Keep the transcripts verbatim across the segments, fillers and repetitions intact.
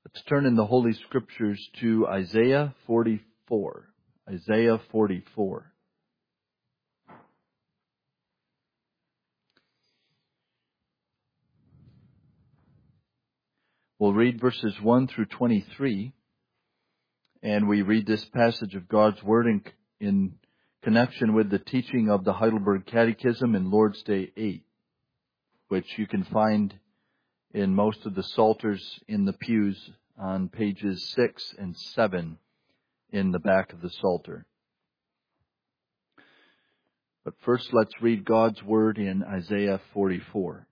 Let's turn in the Holy Scriptures to Isaiah forty-four. Isaiah forty-four. We'll read verses one through twenty-three, and we read this passage of God's Word in, in connection with the teaching of the Heidelberg Catechism in Lord's Day eight, which you can find in most of the psalters in the pews on pages six and seven in the back of the psalter. But first, let's read God's Word in Isaiah forty-four.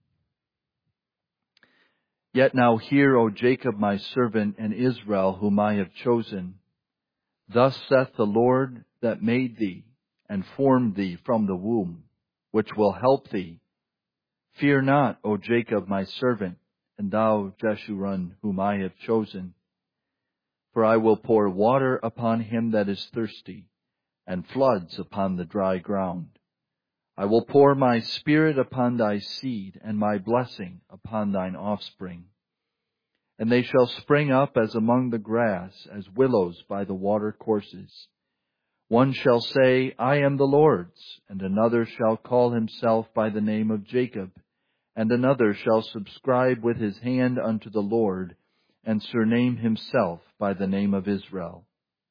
Yet now hear, O Jacob, my servant, and Israel, whom I have chosen. Thus saith the Lord that made thee, and formed thee from the womb, which will help thee. Fear not, O Jacob, my servant, and thou, Jeshurun, whom I have chosen. For I will pour water upon him that is thirsty, and floods upon the dry ground. I will pour my spirit upon thy seed, and my blessing upon thine offspring. And they shall spring up as among the grass, as willows by the watercourses. One shall say, I am the Lord's, and another shall call himself by the name of Jacob, and another shall subscribe with his hand unto the Lord, and surname himself by the name of Israel.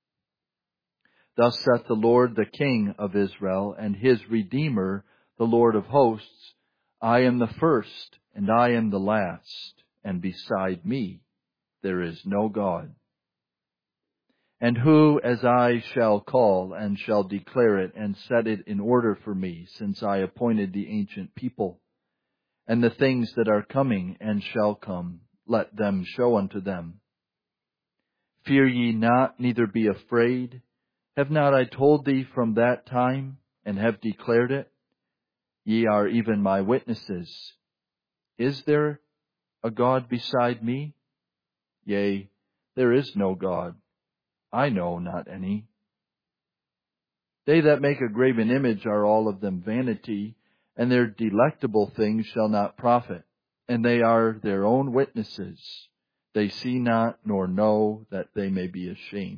Thus saith the Lord, the King of Israel, and his Redeemer, the Lord of hosts, I am the first, and I am the last, and beside me there is no God. And who as I shall call, and shall declare it, and set it in order for me, since I appointed the ancient people, and the things that are coming and shall come, let them show unto them. Fear ye not, neither be afraid. Have not I told thee from that time, and have declared it? Ye are even my witnesses. Is there a God beside me? Yea, there is no God. I know not any. They that make a graven image are all of them vanity, and their delectable things shall not profit, and they are their own witnesses. They see not nor know that they may be ashamed.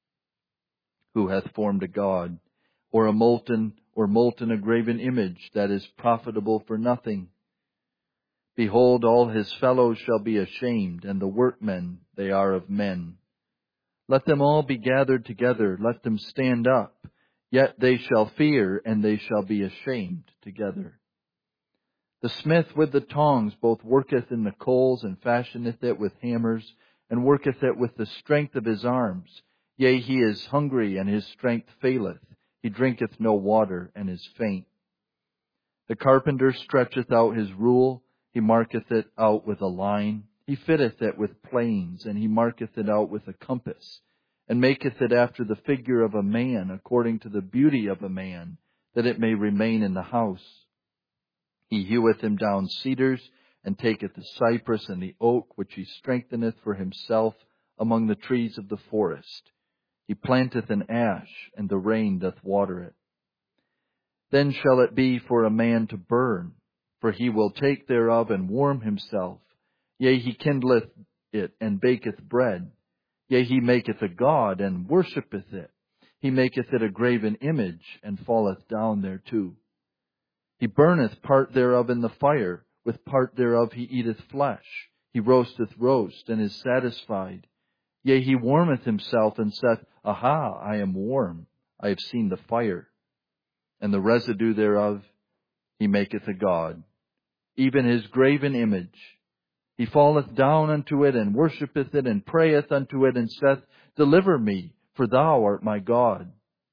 Who hath formed a God, or a molten, or molten a graven image that is profitable for nothing? Behold, all his fellows shall be ashamed, and the workmen they are of men. Let them all be gathered together, let them stand up, yet they shall fear, and they shall be ashamed together. The smith with the tongs both worketh in the coals, and fashioneth it with hammers, and worketh it with the strength of his arms. Yea, he is hungry, and his strength faileth. He drinketh no water, and is faint. The carpenter stretcheth out his rule. He marketh it out with a line. He fitteth it with planes, and he marketh it out with a compass, and maketh it after the figure of a man, according to the beauty of a man, that it may remain in the house. He heweth him down cedars, and taketh the cypress and the oak, which he strengtheneth for himself among the trees of the forest. He planteth an ash, and the rain doth water it. Then shall it be for a man to burn, for he will take thereof and warm himself. Yea, he kindleth it, and baketh bread. Yea, he maketh a god, and worshippeth it. He maketh it a graven image, and falleth down thereto. He burneth part thereof in the fire, with part thereof he eateth flesh. He roasteth roast, and is satisfied. Yea, he warmeth himself, and saith, Aha, I am warm, I have seen the fire. And the residue thereof he maketh a god, even his graven image. He falleth down unto it, and worshippeth it, and prayeth unto it, and saith, Deliver me, for thou art my God.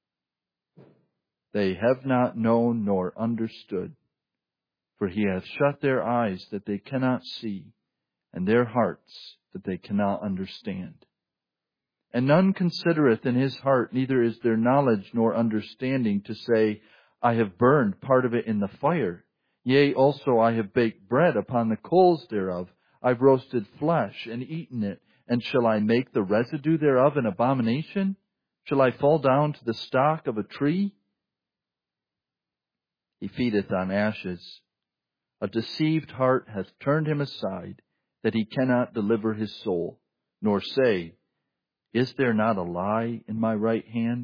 They have not known nor understood, for he hath shut their eyes that they cannot see, and their hearts that they cannot understand. And none considereth in his heart, neither is there knowledge nor understanding to say, I have burned part of it in the fire. Yea, also I have baked bread upon the coals thereof. I've roasted flesh and eaten it. And shall I make the residue thereof an abomination? Shall I fall down to the stock of a tree? He feedeth on ashes. A deceived heart hath turned him aside, that he cannot deliver his soul. nor say, is there not a lie in my right hand?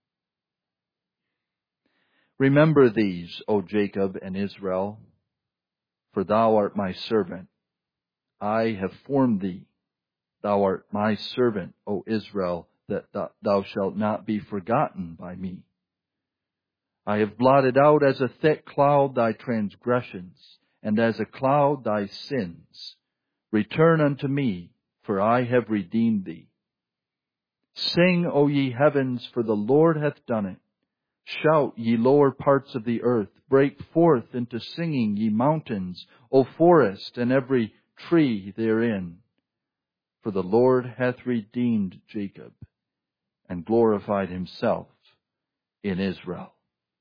Remember these, O Jacob and Israel, for thou art my servant. I have formed thee. Thou art my servant, O Israel, that thou shalt not be forgotten by me. I have blotted out as a thick cloud thy transgressions, and as a cloud thy sins. Return unto me, for I have redeemed thee. Sing, O ye heavens, for the Lord hath done it. Shout, ye lower parts of the earth. Break forth into singing, ye mountains, O forest, and every tree therein. For the Lord hath redeemed Jacob, and glorified himself in Israel.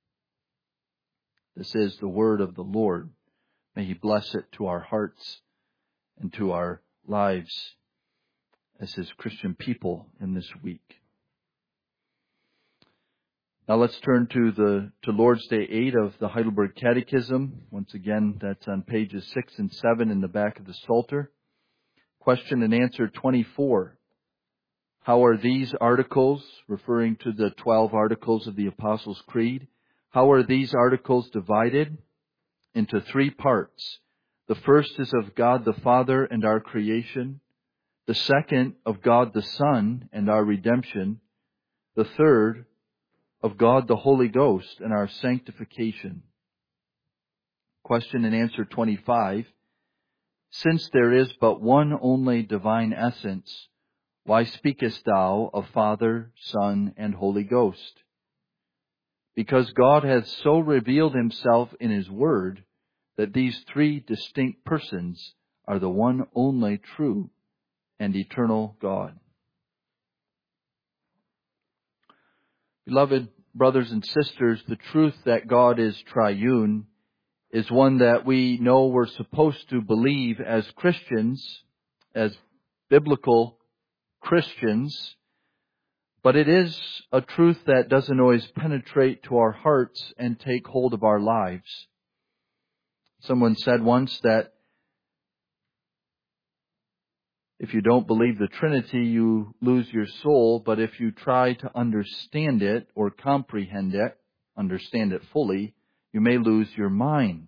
This is the word of the Lord. May He bless it to our hearts and to our lives as His Christian people in this week. Now let's turn to the to Lord's Day eight of the Heidelberg Catechism. Once again, that's on pages six and seven in the back of the Psalter. Question and answer twenty-four. How are these articles, referring to the twelve articles of the Apostles' Creed, how are these articles divided? Into three parts. The first is of God the Father and our creation. The second, of God the Son and our redemption. The third, of God the Holy Ghost and our sanctification. Question and answer twenty-five. Since there is but one only divine essence, why speakest thou of Father, Son, and Holy Ghost? Because God hath so revealed Himself in His Word that these three distinct persons are the one only true and eternal God. Beloved brothers and sisters, the truth that God is triune is one that we know we're supposed to believe as Christians, as biblical Christians, but it is a truth that doesn't always penetrate to our hearts and take hold of our lives. Someone said once that if you don't believe the Trinity, you lose your soul, but if you try to understand it or comprehend it, understand it fully, you may lose your mind.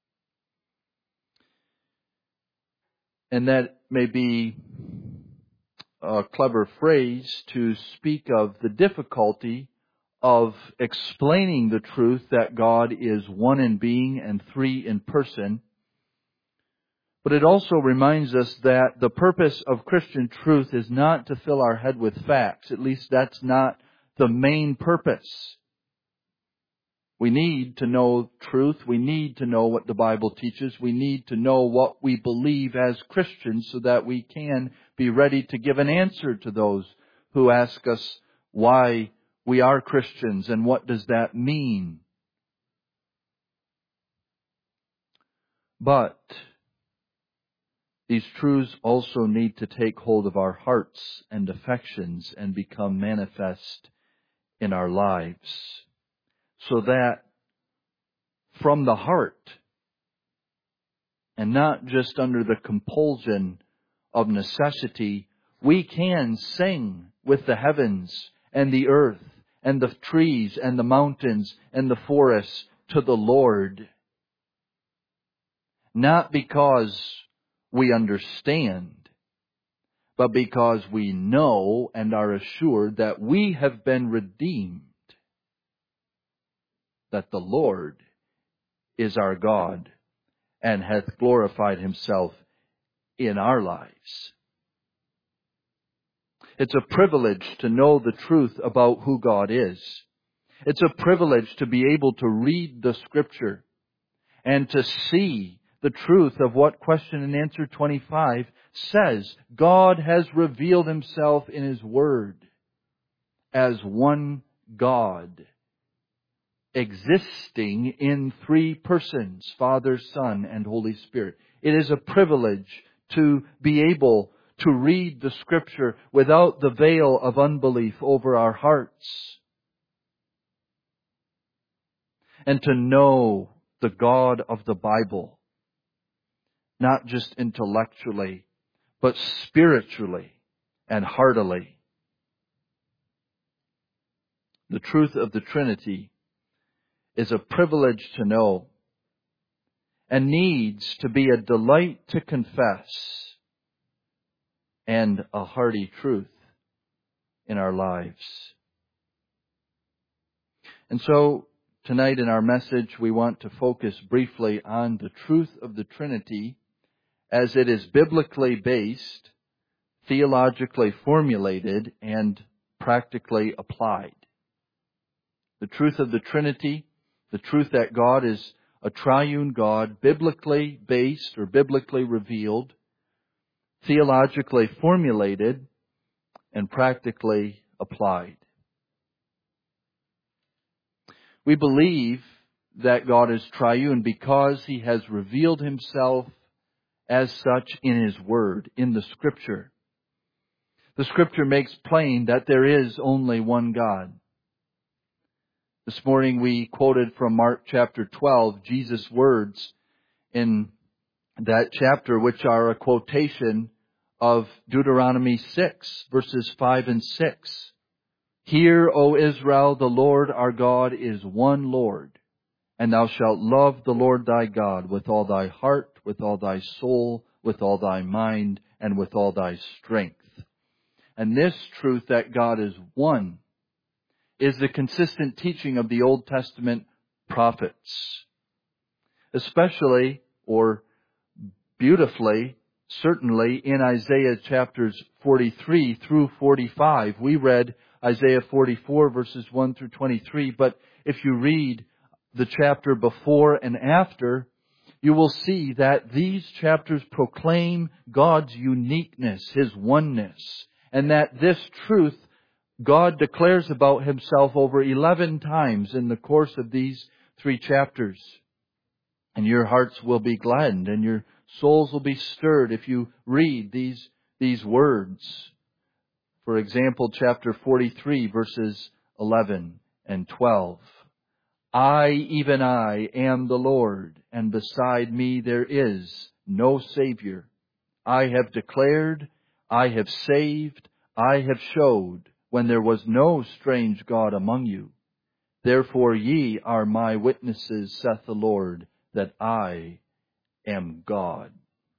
And that may be a clever phrase to speak of the difficulty of explaining the truth that God is one in being and three in person. But it also reminds us that the purpose of Christian truth is not to fill our head with facts. At least that's not the main purpose. We need to know truth. We need to know what the Bible teaches. We need to know what we believe as Christians so that we can be ready to give an answer to those who ask us why we are Christians and what does that mean. But these truths also need to take hold of our hearts and affections and become manifest in our lives, so that from the heart, and not just under the compulsion of necessity, we can sing with the heavens and the earth and the trees and the mountains and the forests to the Lord. Not because we understand, but because we know and are assured that we have been redeemed, that the Lord is our God and hath glorified Himself in our lives. It's a privilege to know the truth about who God is. It's a privilege to be able to read the Scripture and to see the truth of what question and answer twenty-five says. God has revealed Himself in His Word as one God, existing in three persons, Father, Son, and Holy Spirit. It is a privilege to be able to read the Scripture without the veil of unbelief over our hearts, and to know the God of the Bible, not just intellectually, but spiritually, and heartily. The truth of the Trinity is a privilege to know and needs to be a delight to confess and a hearty truth in our lives. And so tonight in our message we want to focus briefly on the truth of the Trinity as it is biblically based, theologically formulated, and practically applied. The truth of the Trinity, the truth that God is a triune God, biblically based or biblically revealed, theologically formulated, and practically applied. We believe that God is triune because He has revealed Himself as such in His Word, in the Scripture. The Scripture makes plain that there is only one God. This morning we quoted from Mark chapter twelve, Jesus' words in that chapter, which are a quotation of Deuteronomy six, verses five and six. Hear, O Israel, the Lord our God is one Lord, and thou shalt love the Lord thy God with all thy heart, with all thy soul, with all thy mind, and with all thy strength. And this truth that God is one is the consistent teaching of the Old Testament prophets. Especially, or beautifully, certainly in Isaiah chapters forty-three through forty-five. We read Isaiah forty-four verses one through twenty-three, but if you read the chapter before and after, you will see that these chapters proclaim God's uniqueness, His oneness, and that this truth God declares about Himself over eleven times in the course of these three chapters. And your hearts will be gladdened and your souls will be stirred if you read these, these words. For example, chapter forty-three, verses eleven and twelve. I, even I, am the Lord, and beside me there is no Savior. I have declared, I have saved, I have showed, when there was no strange God among you. Therefore ye are my witnesses, saith the Lord, that I am God.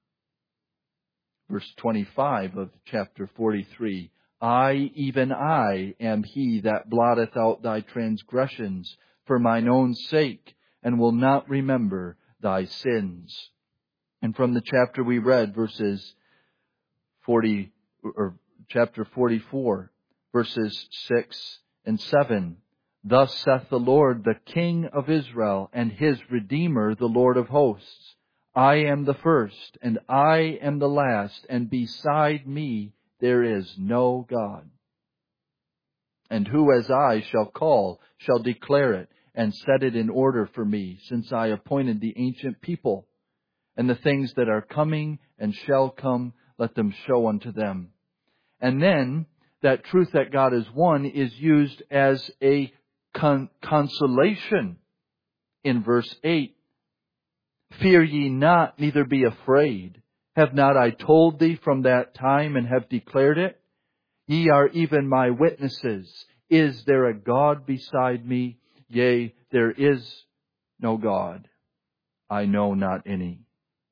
Verse twenty-five of chapter forty-three. I, even I, am He that blotteth out thy transgressions for mine own sake, and will not remember thy sins. And from the chapter we read, verses forty, or chapter forty-four, verses six and seven. Thus saith the Lord, the King of Israel, and His Redeemer, the Lord of hosts. I am the first, and I am the last, and beside me there is no God. And who as I shall call, shall declare it, and set it in order for me, since I appointed the ancient people, and the things that are coming and shall come, let them show unto them. And then, that truth that God is one is used as a con- consolation in verse eight. Fear ye not, neither be afraid. Have not I told thee from that time, and have declared it? Ye are even my witnesses. Is there a God beside me? Yea, there is no God. I know not any.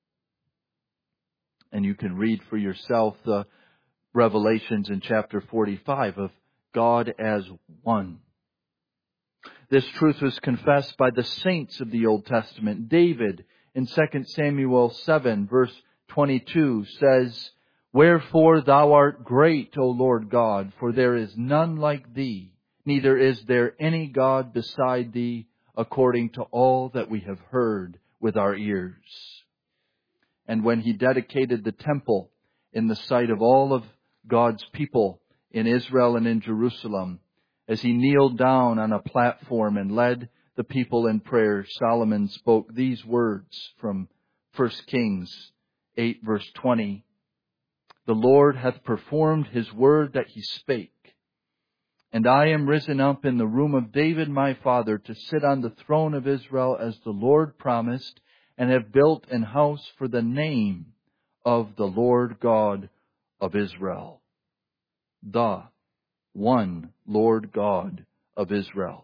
And you can read for yourself the revelations in chapter forty-five of God as one. This truth was confessed by the saints of the Old Testament. David in Second Samuel seven verse twenty-two says, Wherefore thou art great, O Lord God, for there is none like thee, neither is there any God beside thee, according to all that we have heard with our ears. And when he dedicated the temple in the sight of all of God's people in Israel and in Jerusalem, as he kneeled down on a platform and led the people in prayer, Solomon spoke these words from First Kings eight verse twenty. The Lord hath performed His word that He spake. And I am risen up in the room of David my father to sit on the throne of Israel as the Lord promised, and have built an house for the name of the Lord God of Israel. the one Lord God of Israel.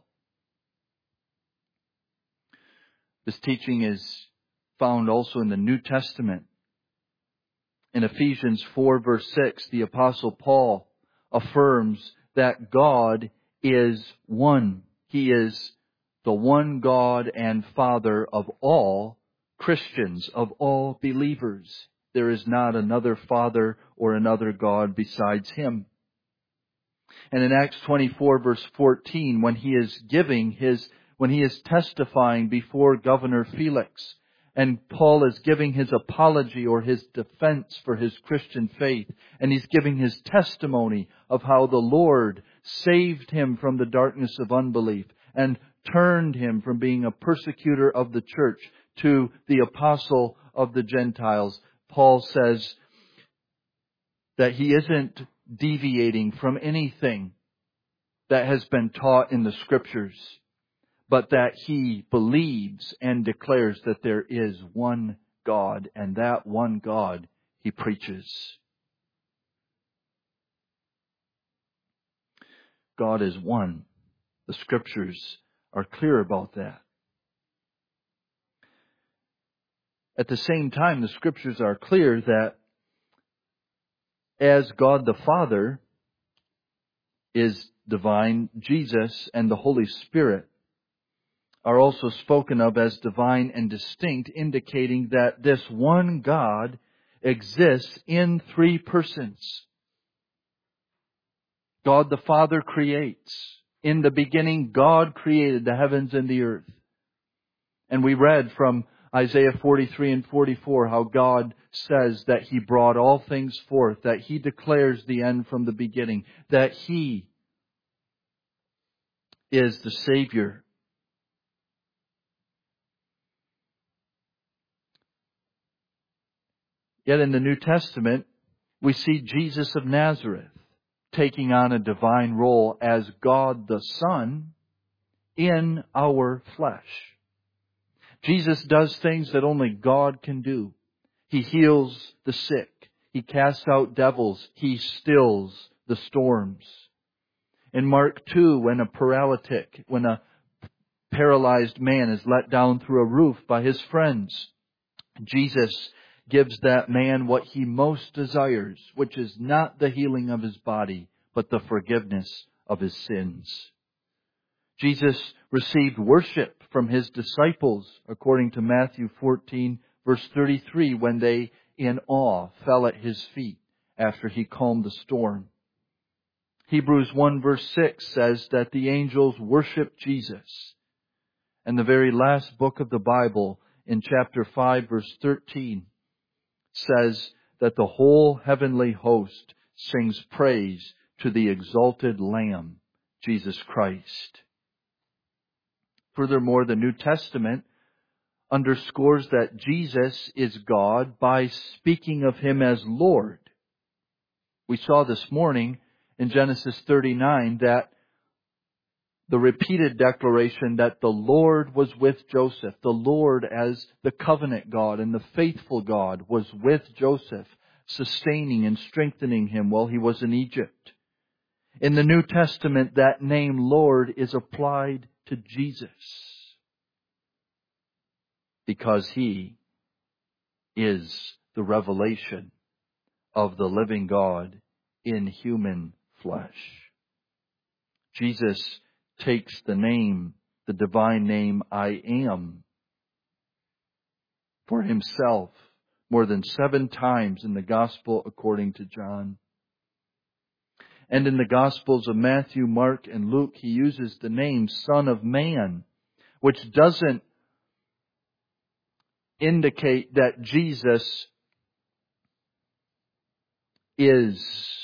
This teaching is found also in the New Testament. In Ephesians four verse six, the Apostle Paul affirms that God is one. He is the one God and Father of all Christians, of all believers. There is not another Father or another God besides Him. And in Acts twenty-four verse fourteen, when he is giving his, when he is testifying before Governor Felix, and Paul is giving his apology or his defense for his Christian faith, and he's giving his testimony of how the Lord saved him from the darkness of unbelief and turned him from being a persecutor of the church to the apostle of the Gentiles. Paul says that he isn't deviating from anything that has been taught in the Scriptures, but that he believes and declares that there is one God, and that one God he preaches. God is one. The Scriptures are clear about that. At the same time, the Scriptures are clear that as God the Father is divine, Jesus and the Holy Spirit are also spoken of as divine and distinct, indicating that this one God exists in three persons. God the Father creates. In the beginning, God created the heavens and the earth. And we read from Isaiah forty-three and forty-four how God says that He brought all things forth, that He declares the end from the beginning, that He is the Savior. Yet in the New Testament, we see Jesus of Nazareth taking on a divine role as God the Son in our flesh. Jesus does things that only God can do. He heals the sick. He casts out devils. He stills the storms. In Mark two, when a paralytic, when a paralyzed man is let down through a roof by his friends, Jesus gives that man what he most desires, which is not the healing of his body, but the forgiveness of his sins. Jesus received worship from His disciples, according to Matthew fourteen, verse thirty-three, when they, in awe, fell at His feet after He calmed the storm. Hebrews one, verse six says that the angels worship Jesus. And the very last book of the Bible, in chapter five, verse thirteen, says that the whole heavenly host sings praise to the exalted Lamb, Jesus Christ. Furthermore, the New Testament underscores that Jesus is God by speaking of Him as Lord. We saw this morning in Genesis thirty-nine that the repeated declaration that the Lord was with Joseph, the Lord as the covenant God and the faithful God was with Joseph, sustaining and strengthening him while he was in Egypt. In the New Testament, that name Lord is applied to Jesus because He is the revelation of the living God in human flesh. Jesus takes the name, the divine name, I am, for Himself more than seven times in the Gospel according to John. And in the Gospels of Matthew, Mark, and Luke, He uses the name Son of Man, which doesn't indicate that Jesus is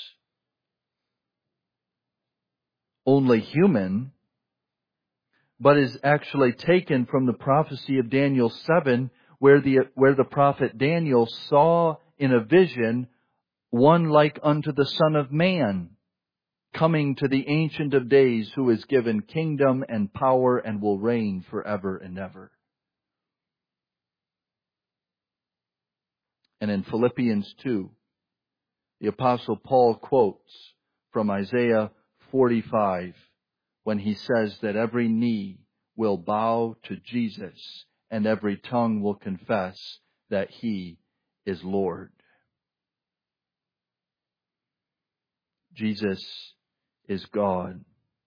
only human, but is actually taken from the prophecy of Daniel seven, where the, where the prophet Daniel saw in a vision one like unto the Son of Man, coming to the Ancient of Days, who is given kingdom and power and will reign forever and ever. And in Philippians two, the Apostle Paul quotes from Isaiah forty-five, when he says that every knee will bow to Jesus and every tongue will confess that he is Lord. Jesus is God.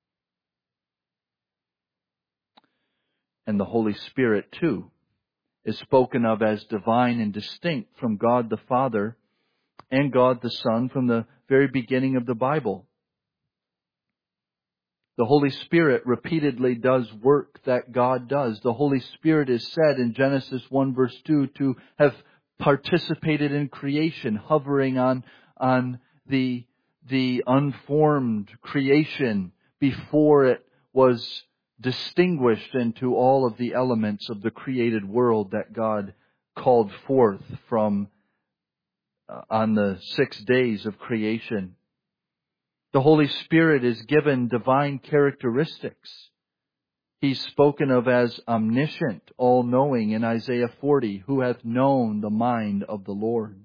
And the Holy Spirit, too, is spoken of as divine and distinct from God the Father and God the Son from the very beginning of the Bible. The Holy Spirit repeatedly does work that God does. The Holy Spirit is said in Genesis one verse two to have participated in creation, hovering on, on the, the unformed creation before it was distinguished into all of the elements of the created world that God called forth from uh, on the six days of creation. The Holy Spirit is given divine characteristics. He's spoken of as omniscient, all-knowing in Isaiah forty, who hath known the mind of the Lord,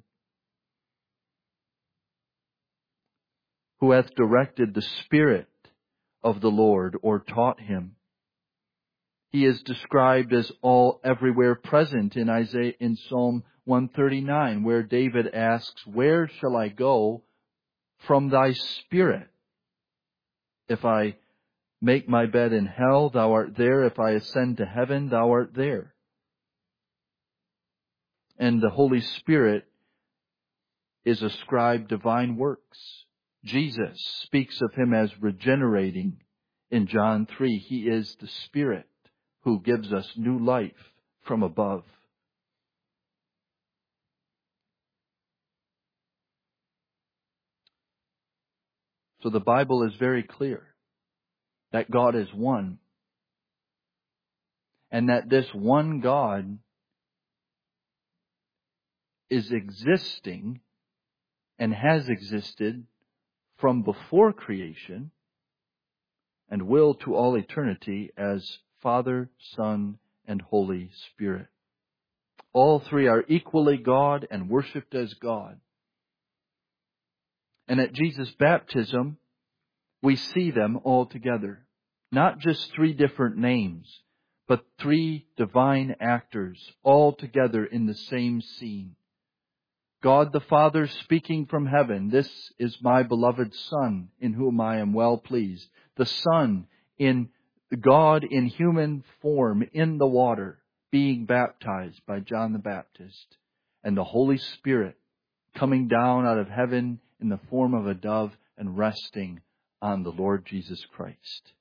who hath directed the Spirit of the Lord or taught him. He is described as all everywhere present in Isaiah in Psalm one thirty-nine, where David asks, "Where shall I go from thy Spirit? If I make my bed in hell, thou art there. If I ascend to heaven, thou art there." And the Holy Spirit is ascribed divine works. Jesus speaks of him as regenerating in John three. He is the Spirit who gives us new life from above. So the Bible is very clear that God is one, and that this one God is existing and has existed from before creation and will to all eternity as Father, Son, and Holy Spirit. All three are equally God and worshipped as God. And at Jesus' baptism, we see them all together. Not just three different names, but three divine actors all together in the same scene. God the Father speaking from heaven, "This is my beloved Son, in whom I am well pleased." The Son, in God in human form, in the water, being baptized by John the Baptist. And the Holy Spirit coming down out of heaven in the form of a dove and resting on the Lord Jesus Christ.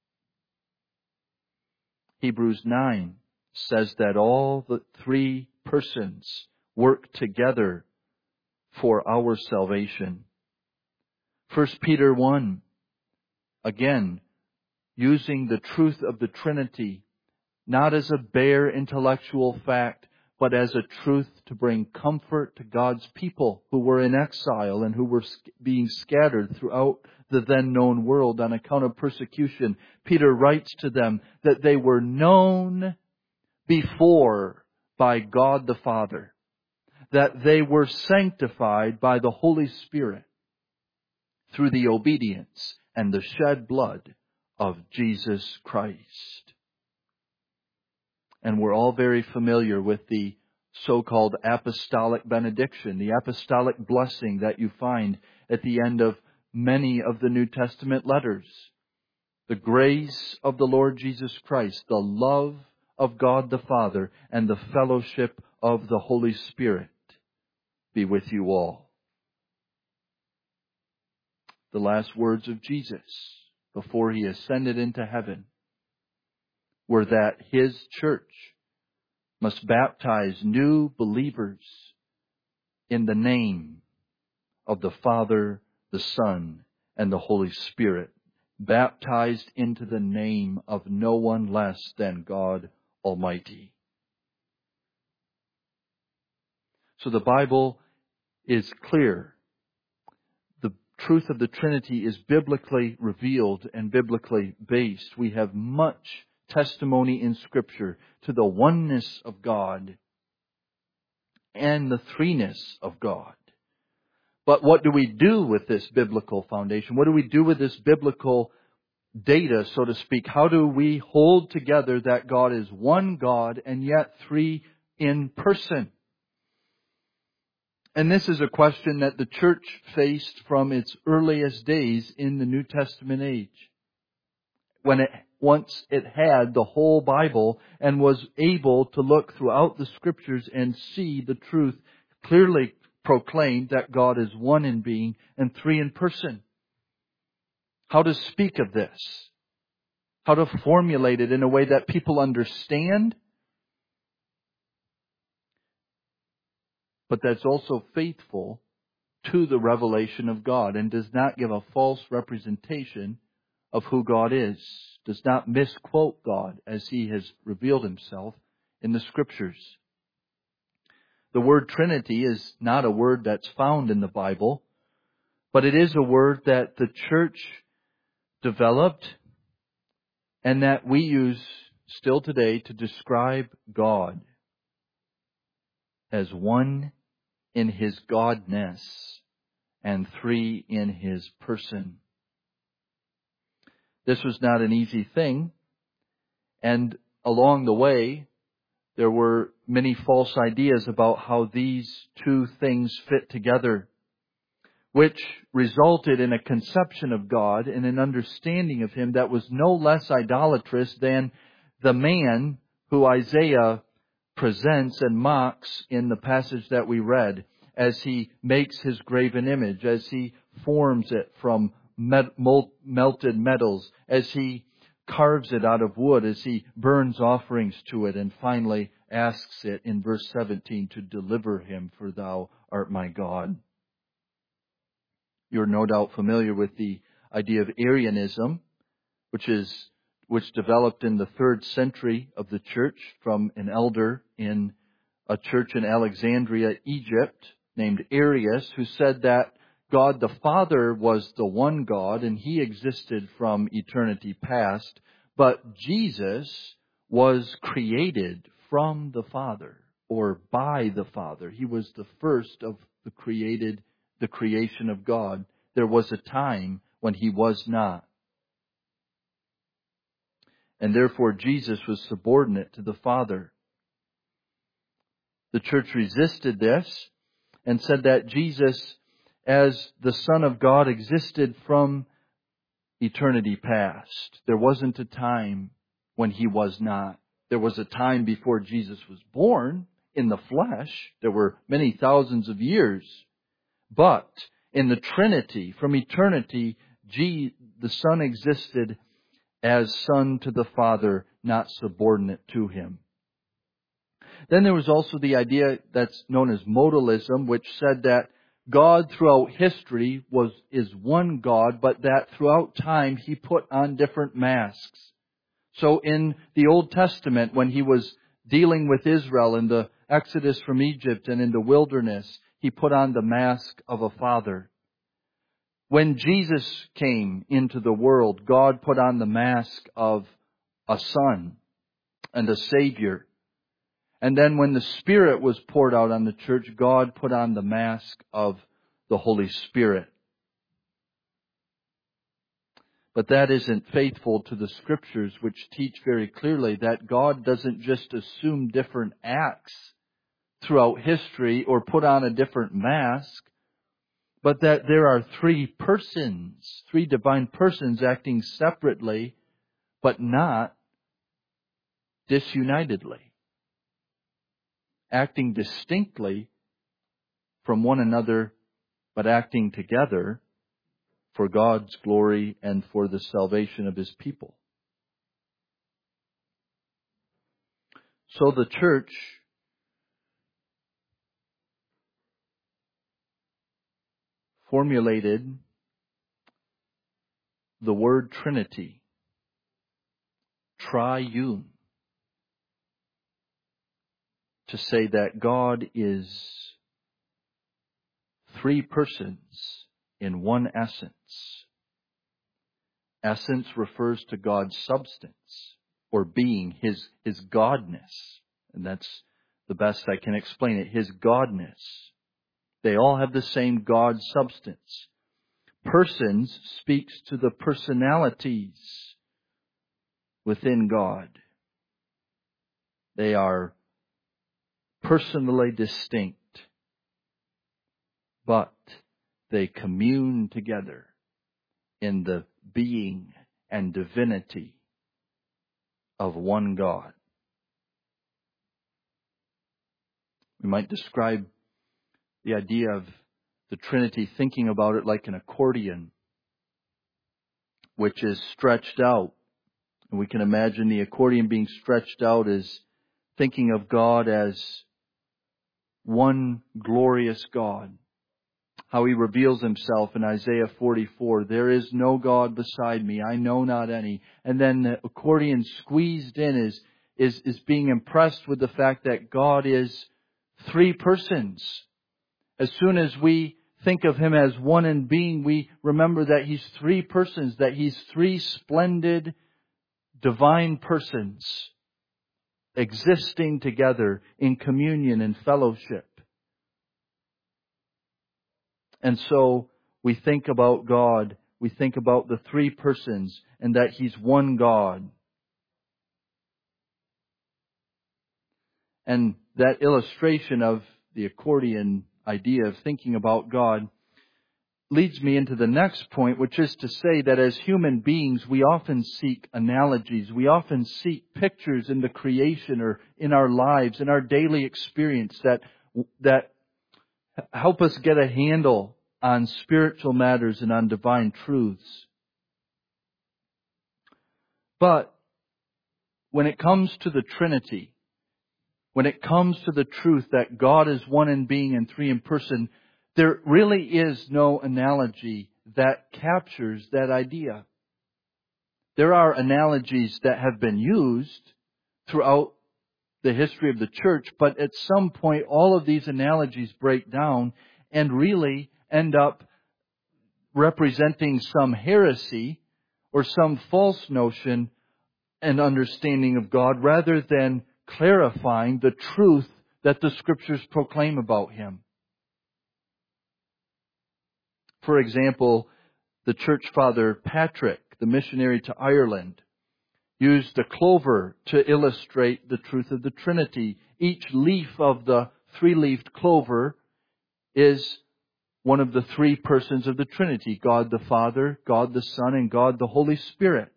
Hebrews nine says that all the three persons work together for our salvation. First Peter one, again, using the truth of the Trinity, not as a bare intellectual fact, but as a truth to bring comfort to God's people who were in exile and who were being scattered throughout the then known world on account of persecution. Peter writes to them that they were known before by God the Father, that they were sanctified by the Holy Spirit through the obedience and the shed blood of Jesus Christ. And we're all very familiar with the so-called apostolic benediction, the apostolic blessing that you find at the end of many of the New Testament letters. The grace of the Lord Jesus Christ, the love of God the Father, and the fellowship of the Holy Spirit be with you all. The last words of Jesus before he ascended into heaven were that his church must baptize new believers in the name of the Father, the Son, and the Holy Spirit, baptized into the name of no one less than God Almighty. So the Bible is clear. The truth of the Trinity is biblically revealed and biblically based. We have much testimony in Scripture to the oneness of God and the threeness of God. But what do we do with this biblical foundation? What do we do with this biblical data, so to speak? How do we hold together that God is one God and yet three in person? And this is a question that the church faced from its earliest days in the New Testament age, when it once it had the whole Bible and was able to look throughout the Scriptures and see the truth clearly proclaimed that God is one in being and three in person. How to speak of this, how to formulate it in a way that people understand, but that's also faithful to the revelation of God and does not give a false representation of who God is, does not misquote God as He has revealed Himself in the Scriptures. The word Trinity is not a word that's found in the Bible, but it is a word that the church developed and that we use still today to describe God as one in His Godness and three in His person. This was not an easy thing, and along the way there were many false ideas about how these two things fit together, which resulted in a conception of God and an understanding of Him that was no less idolatrous than the man who Isaiah presents and mocks in the passage that we read, as he makes his graven image, as he forms it from melted metals, as he carves it out of wood, as he burns offerings to it, and finally asks it in verse seventeen to deliver him, for thou art my God. You're no doubt familiar with the idea of Arianism, which is which developed in the third century of the church from an elder in a church in Alexandria, Egypt, named Arius, who said that God the Father was the one God and He existed from eternity past, but Jesus was created from the Father or by the Father. He was the first of the created, the creation of God. There was a time when He was not. And therefore Jesus was subordinate to the Father. The church resisted this and said that Jesus, as the Son of God, existed from eternity past. There wasn't a time when He was not. There was a time before Jesus was born in the flesh. There were many thousands of years. But in the Trinity, from eternity, the Son existed as Son to the Father, not subordinate to Him. Then there was also the idea that's known as modalism, which said that God throughout history was is one God, but that throughout time He put on different masks. So in the Old Testament, when He was dealing with Israel in the Exodus from Egypt and in the wilderness, He put on the mask of a father. When Jesus came into the world, God put on the mask of a son and a Savior. And then when the Spirit was poured out on the church, God put on the mask of the Holy Spirit. But that isn't faithful to the Scriptures, which teach very clearly that God doesn't just assume different acts throughout history or put on a different mask, but that there are three persons, three divine persons acting separately, but not disunitedly, acting distinctly from one another, but acting together for God's glory and for the salvation of His people. So the church formulated the word Trinity, triune, to say that God is three persons in one essence. Essence refers to God's substance or being, His, His Godness. And that's the best I can explain it, His Godness. They all have the same God substance. Persons speaks to the personalities within God. They are personally distinct, but they commune together in the being and divinity of one God. We might describe the idea of the Trinity, thinking about it like an accordion, which is stretched out. And we can imagine the accordion being stretched out as thinking of God as one glorious God. How He reveals Himself in Isaiah forty-four. There is no God beside me. I know not any. And then the accordion squeezed in is, is, is being impressed with the fact that God is three persons. As soon as we think of Him as one in being, we remember that He's three persons, that He's three splendid divine persons existing together in communion and fellowship. And so we think about God, we think about the three persons and that He's one God. And that illustration of the accordion idea of thinking about God leads me into the next point, which is to say that as human beings, we often seek analogies. We often seek pictures in the creation or in our lives, in our daily experience that, that help us get a handle on spiritual matters and on divine truths. But when it comes to the Trinity, when it comes to the truth that God is one in being and three in person, there really is no analogy that captures that idea. There are analogies that have been used throughout the history of the church, but at some point all of these analogies break down and really end up representing some heresy or some false notion and understanding of God rather than clarifying the truth that the Scriptures proclaim about Him. For example, the church father Patrick, the missionary to Ireland, used a clover to illustrate the truth of the Trinity. Each leaf of the three-leafed clover is one of the three persons of the Trinity, God the Father, God the Son, and God the Holy Spirit.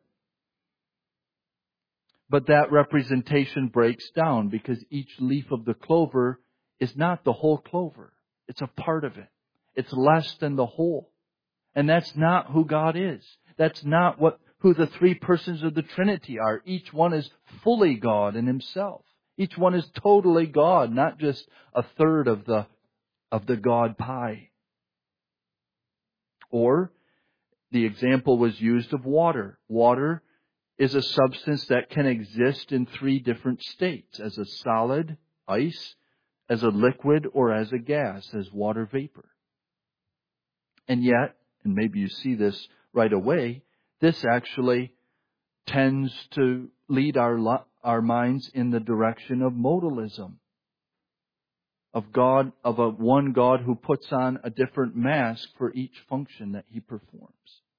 But that representation breaks down because each leaf of the clover is not the whole clover. It's a part of it. It's less than the whole. And that's not who God is. That's not what who the three persons of the Trinity are. Each one is fully God in Himself. Each one is totally God, not just a third of the of the God pie. Or the example was used of water. Water is a substance that can exist in three different states: as a solid, ice, as a liquid, or as a gas, as water vapor. And yet, and maybe you see this right away, this actually tends to lead our our minds in the direction of modalism, of God, of a one God who puts on a different mask for each function that He performs.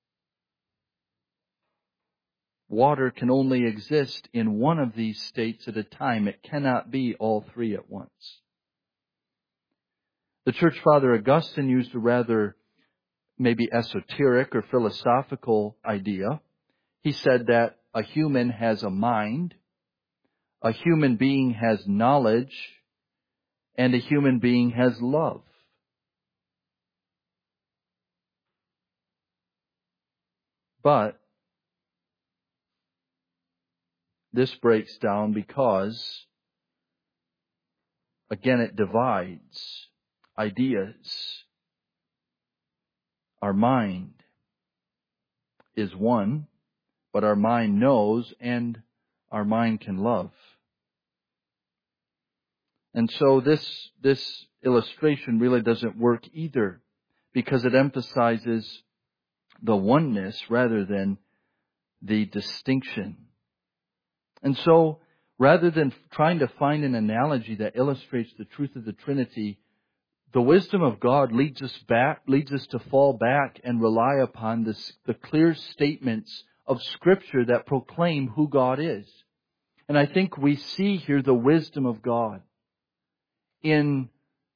Water can only exist in one of these states at a time. It cannot be all three at once. The church father Augustine used a rather maybe esoteric or philosophical idea. He said that a human has a mind, a human being has knowledge, and a human being has love. But this breaks down because, again, it divides ideas. Our mind is one, but our mind knows and our mind can love. And so this, this illustration really doesn't work either, because it emphasizes the oneness rather than the distinction. And so, rather than trying to find an analogy that illustrates the truth of the Trinity, the wisdom of God leads us back, leads us to fall back and rely upon this, the clear statements of Scripture that proclaim who God is. And I think we see here the wisdom of God in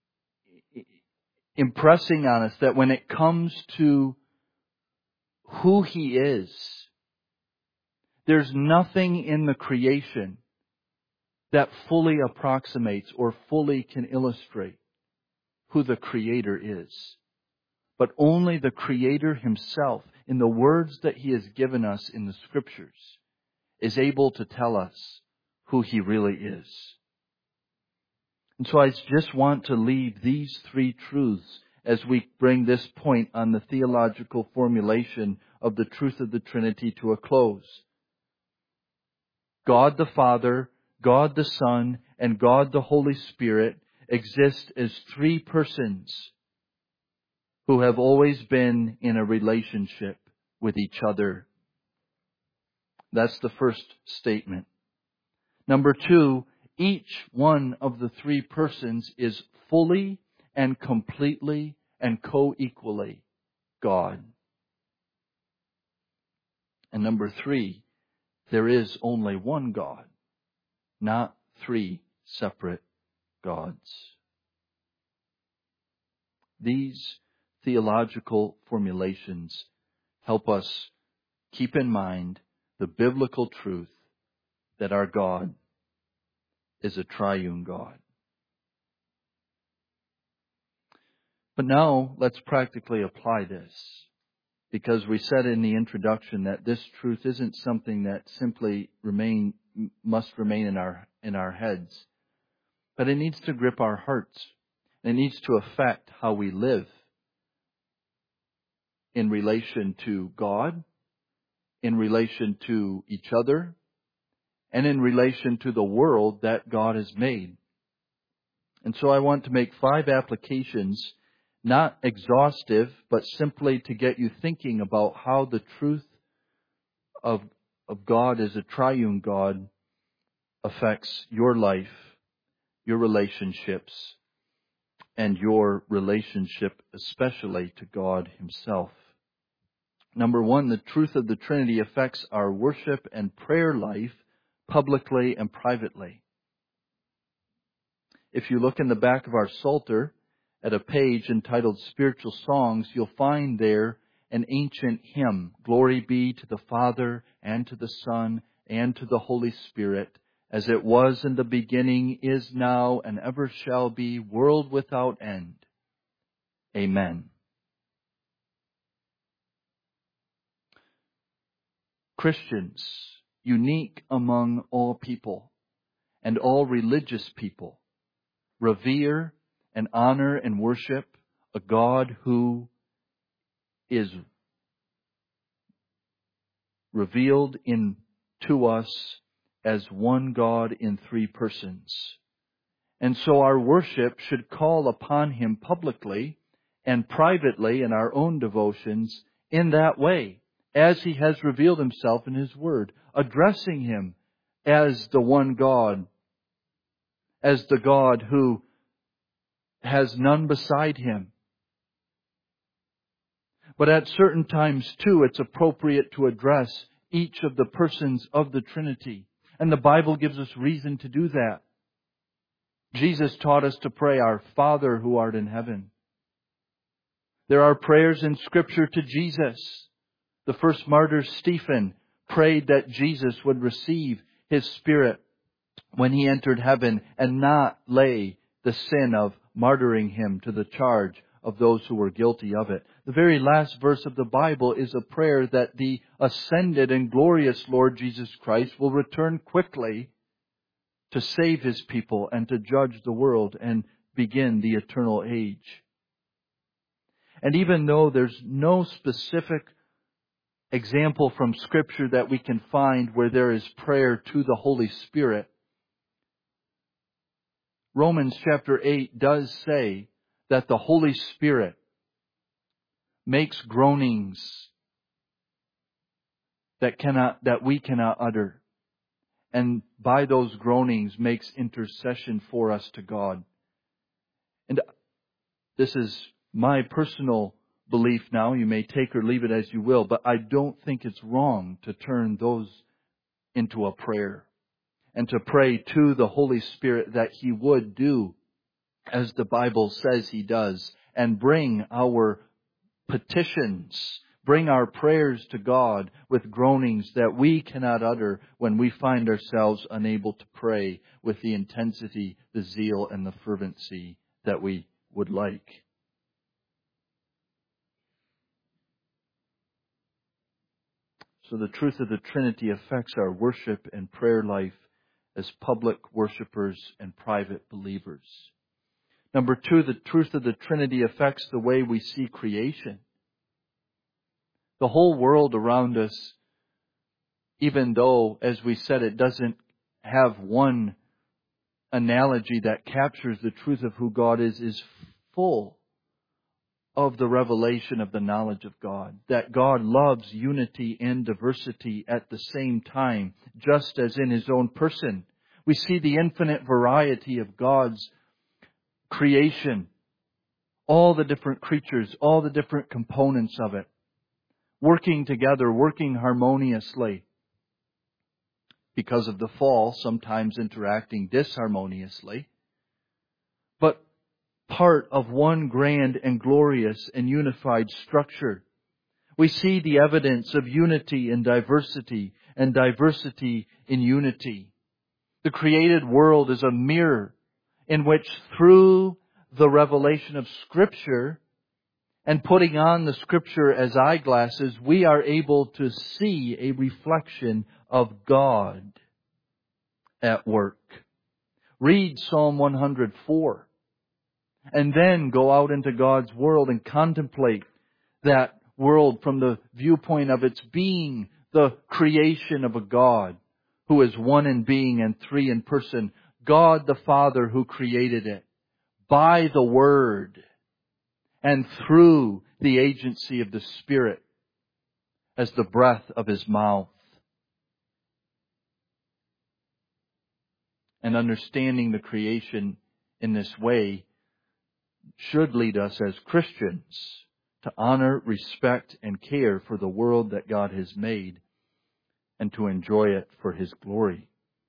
impressing on us that when it comes to who He is, there's nothing in the creation that fully approximates or fully can illustrate who the Creator is. But only the Creator Himself, in the words that He has given us in the Scriptures, is able to tell us who He really is. And so I just want to leave these three truths as we bring this point on the theological formulation of the truth of the Trinity to a close. God the Father, God the Son, and God the Holy Spirit exist as three persons who have always been in a relationship with each other. That's the first statement. Number two, each one of the three persons is fully and completely and co-equally God. And number three, there is only one God, not three separate gods. These theological formulations help us keep in mind the biblical truth that our God is a triune God. But now let's practically apply this, because we said in the introduction that this truth isn't something that simply remain must remain in our in our heads, but it needs to grip our hearts. It needs to affect how we live in relation to God, in relation to each other, and in relation to the world that God has made. And so I want to make five applications, not exhaustive, but simply to get you thinking about how the truth of, of God as a triune God affects your life, your relationships, and your relationship especially to God Himself. Number one, the truth of the Trinity affects our worship and prayer life publicly and privately. If you look in the back of our Psalter at a page entitled Spiritual Songs, you'll find there an ancient hymn, Glory be to the Father and to the Son and to the Holy Spirit, as it was in the beginning, is now, and ever shall be, world without end. Amen. Christians, unique among all people and all religious people, revere and honor and worship a God who is revealed in to us as one God in three persons. And so our worship should call upon Him publicly and privately in our own devotions in that way, as He has revealed Himself in His Word, addressing Him as the one God, as the God who has none beside Him. But at certain times, too, it's appropriate to address each of the persons of the Trinity. And the Bible gives us reason to do that. Jesus taught us to pray, Our Father who art in heaven. There are prayers in Scripture to Jesus. The first martyr, Stephen, prayed that Jesus would receive His Spirit when He entered heaven and not lay the sin of martyring Him to the charge of those who were guilty of it. The very last verse of the Bible is a prayer that the ascended and glorious Lord Jesus Christ will return quickly to save His people and to judge the world and begin the eternal age. And even though there's no specific example from Scripture that we can find where there is prayer to the Holy Spirit, Romans chapter eight does say that the Holy Spirit makes groanings that cannot, that we cannot utter. And by those groanings makes intercession for us to God. And This is my personal belief now. You may take or leave it as you will, but I don't think it's wrong to turn those into a prayer and to pray to the Holy Spirit that He would do as the Bible says He does and bring our petitions, bring our prayers to God with groanings that we cannot utter when we find ourselves unable to pray with the intensity, the zeal, and the fervency that we would like. So the truth of the Trinity affects our worship and prayer life as public worshipers and private believers. Number two, the truth of the Trinity affects the way we see creation. The whole world around us, even though, as we said, it doesn't have one analogy that captures the truth of who God is, is full of the revelation of the knowledge of God. That God loves unity and diversity at the same time, just as in His own person. We see the infinite variety of God's creation, all the different creatures, all the different components of it, working together, working harmoniously. Because of the fall, sometimes interacting disharmoniously, but part of one grand and glorious and unified structure. We see the evidence of unity in diversity and diversity in unity. The created world is a mirror in which, through the revelation of Scripture and putting on the Scripture as eyeglasses, we are able to see a reflection of God at work. Read Psalm one hundred four and then go out into God's world and contemplate that world from the viewpoint of its being the creation of a God who is one in being and three in person. God the Father who created it by the Word and through the agency of the Spirit as the breath of His mouth. And understanding the creation in this way should lead us as Christians to honor, respect, and care for the world that God has made and to enjoy it for His glory.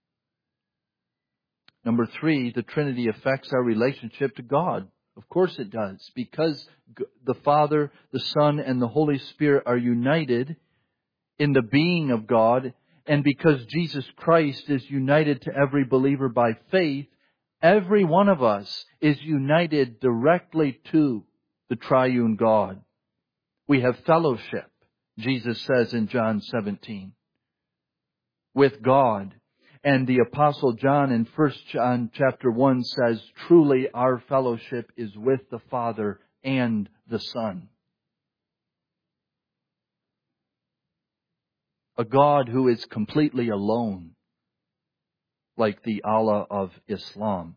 Number three, the Trinity affects our relationship to God. Of course it does, because the Father, the Son, and the Holy Spirit are united in the being of God, and because Jesus Christ is united to every believer by faith, every one of us is united directly to the triune God. We have fellowship, Jesus says in John seventeen, with God. And the Apostle John in First John chapter one says, truly our fellowship is with the Father and the Son. A God who is completely alone, like the Allah of Islam,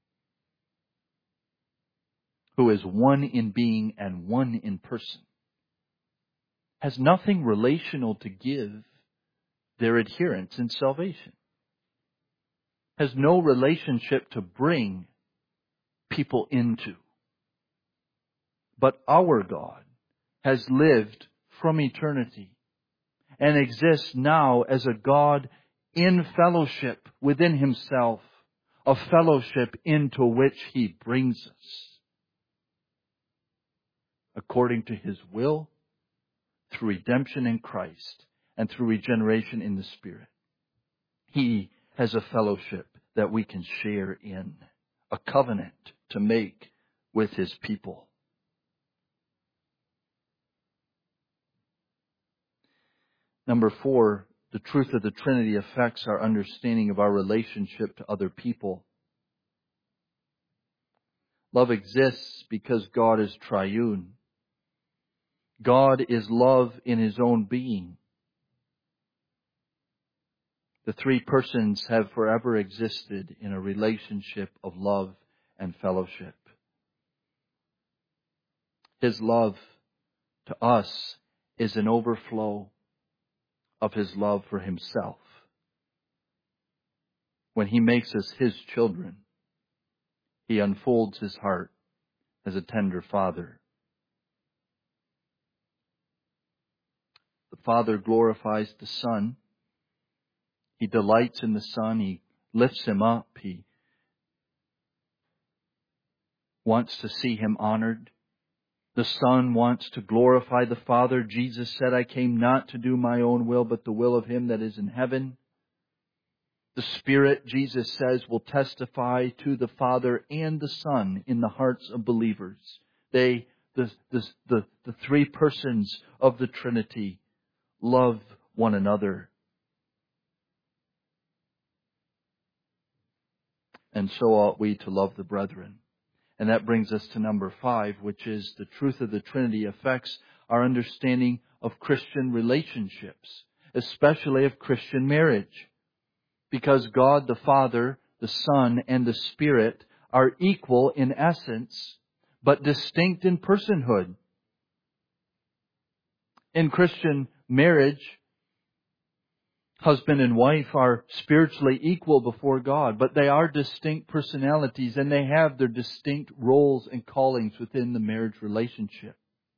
who is one in being and one in person, has nothing relational to give their adherents in salvation, has no relationship to bring people into. But our God has lived from eternity and exists now as a God in fellowship within Himself, a fellowship into which He brings us according to His will, through redemption in Christ and through regeneration in the Spirit. He has a fellowship that we can share in, a covenant to make with His people. Number four, the truth of the Trinity affects our understanding of our relationship to other people. Love exists because God is triune. God is love in His own being. The three persons have forever existed in a relationship of love and fellowship. His love to us is an overflow of His love for Himself. When He makes us His children, He unfolds His heart as a tender father. The Father glorifies the Son. He delights in the Son. He lifts Him up. He wants to see Him honored. The Son wants to glorify the Father. Jesus said, I came not to do my own will, but the will of Him that is in heaven. The Spirit, Jesus says, will testify to the Father and the Son in the hearts of believers. They, the, the, the, the three persons of the Trinity, love one another. And so ought we to love the brethren. And that brings us to number five, which is the truth of the Trinity affects our understanding of Christian relationships, especially of Christian marriage. Because God the Father, the Son, and the Spirit are equal in essence, but distinct in personhood. In Christian marriage, husband and wife are spiritually equal before God, but they are distinct personalities and they have their distinct roles and callings within the marriage relationship.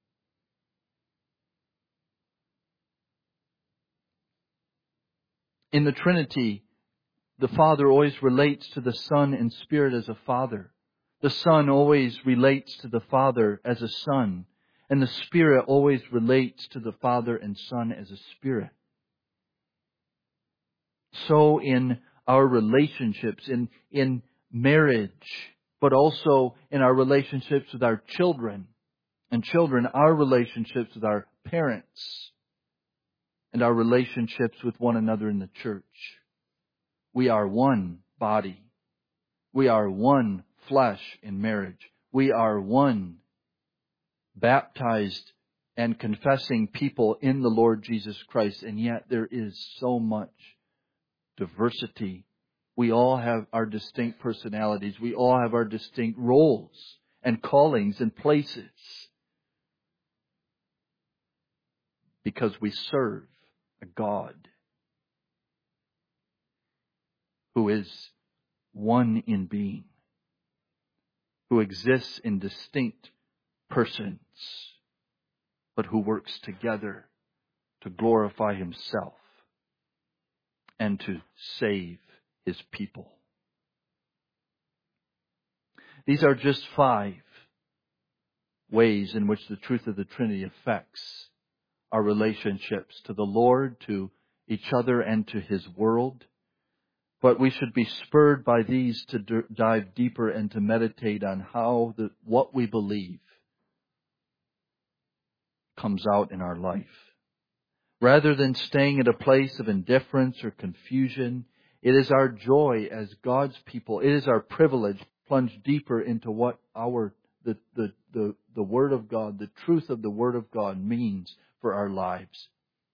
In the Trinity, the Father always relates to the Son and Spirit as a Father. The Son always relates to the Father as a Son. And the Spirit always relates to the Father and Son as a Spirit. So in our relationships, in, in marriage, but also in our relationships with our children, and children, our relationships with our parents, and our relationships with one another in the church. We are one body. We are one flesh in marriage. We are one baptized and confessing people in the Lord Jesus Christ. And yet there is so much diversity. We all have our distinct personalities. We all have our distinct roles and callings and places. Because we serve a God who is one in being, who exists in distinct persons, but who works together to glorify Himself and to save His people. These are just five ways in which the truth of the Trinity affects our relationships to the Lord, to each other, and to His world. But we should be spurred by these to d- dive deeper and to meditate on how the, what we believe comes out in our life. Rather than staying at a place of indifference or confusion, it is our joy as God's people, it is our privilege to plunge deeper into what our the, the, the, the Word of God, the truth of the Word of God means for our lives.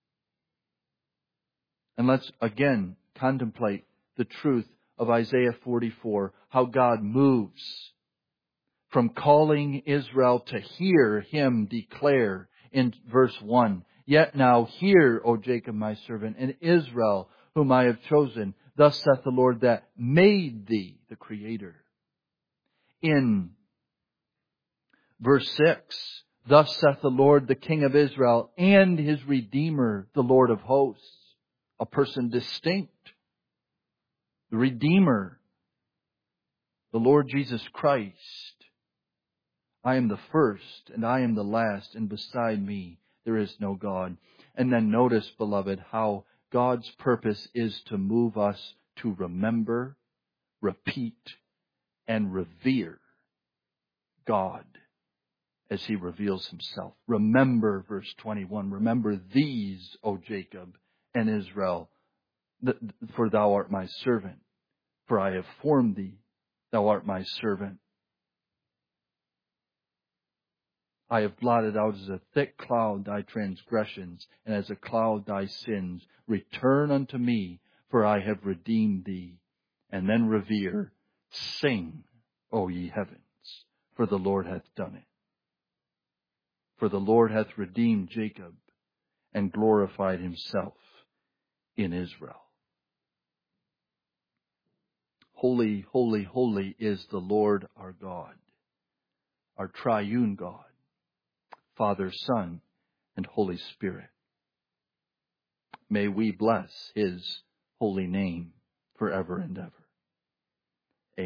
And let's again contemplate the truth of Isaiah forty-four, how God moves from calling Israel to hear Him declare in verse one, Yet now hear, O Jacob my servant, and Israel whom I have chosen, thus saith the Lord that made thee, the Creator. In verse six, Thus saith the Lord, the King of Israel, and His Redeemer, the Lord of hosts, a person distinct. The Redeemer, the Lord Jesus Christ. I am the first and I am the last, and beside me there is no God. And then notice, beloved, how God's purpose is to move us to remember, repeat, and revere God as He reveals Himself. Remember, verse twenty-one, remember these, O Jacob and Israel, for thou art my servant. For I have formed thee, thou art my servant. I have blotted out as a thick cloud thy transgressions, and as a cloud thy sins. Return unto me, for I have redeemed thee. And then revere, sing, O ye heavens, for the Lord hath done it. For the Lord hath redeemed Jacob, and glorified Himself in Israel. Holy, holy, holy is the Lord our God. our triune God, Father, Son, and Holy Spirit. May we bless his holy name forever and ever.